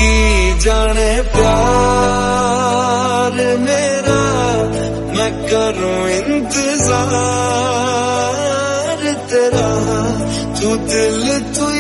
की जाने प्यार मेरा, मैं करूं इंतजार तेरा, तू दिल तू